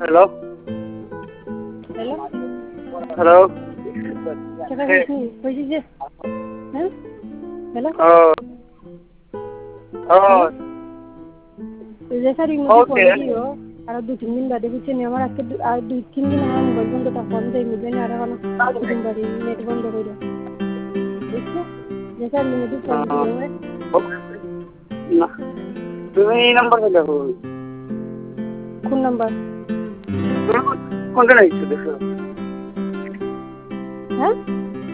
hello hello hello সেটা কইছি যে হ্যাঁ হ্যালো রেফারিং মধ্যে ফোন দিও আর 2-3 দিন বাদে বুঝছেন আমার আজকে আর 2-3 দিন আমার মোবাইল বন্ধটা ফোন দেয় মিলবে না আর কোনো দুদিন বাদে নেট বন্ধ করে বুঝছো রেফারিং মধ্যে ফোন দিও না তুমি এই নাম্বারে দেখো কোন নাম্বার কোনটা নাইছো দেখো হ্যাঁ